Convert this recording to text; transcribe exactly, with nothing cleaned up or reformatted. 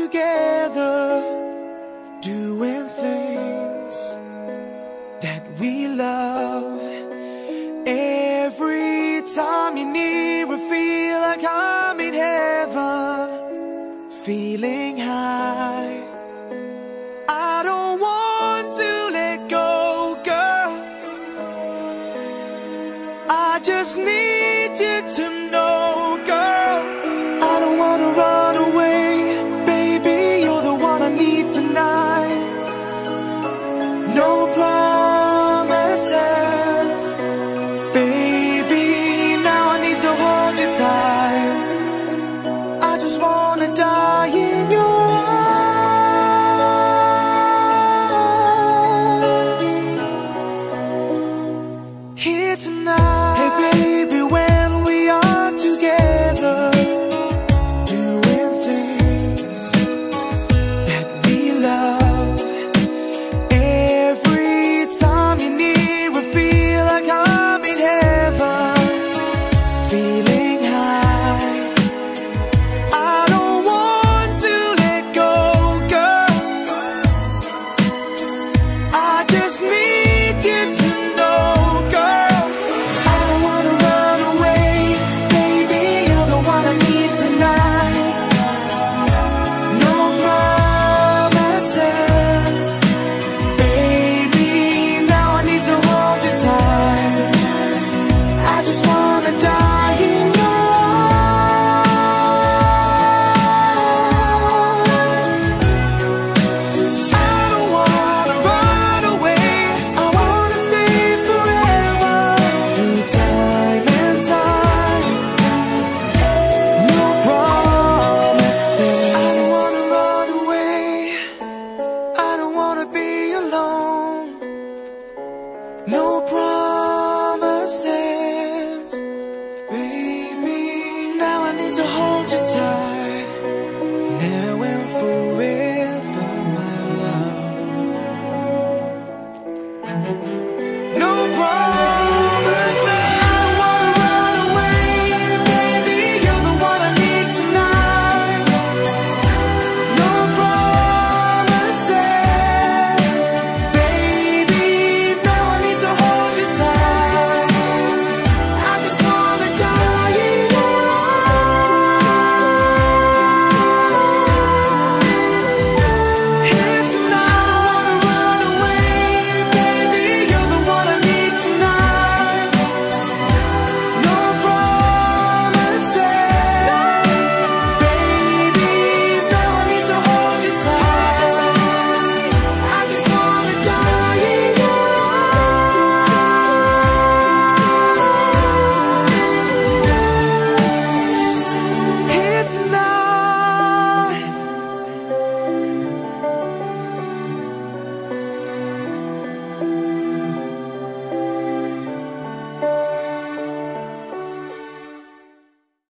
together, doing things that we love. Every time you're near, I feel like I'm in heaven, feeling high. I don't want to let go, girl. I just need you to know, girl. I don't wanna run away, baby, you're the one I need tonight. No promises, baby, now I need to hold you tight. I just wanna die in your arms here tonight. Hey baby, when we are together, doing things that we love. Every time you're near, I feel like I'm in heaven, feeling high. I don't want to let go, girl. I just need you to know, girl. I don't wanna run away, baby, you're the one I need tonight. No promises, baby, now I need to hold you tight. I just wanna die in your arms. I don't wanna run away, I wanna stay forever, through time and time. No promises. I don't wanna run away, I don't wanna be alone. No promises, baby, now I need to hold you tight, now and forever.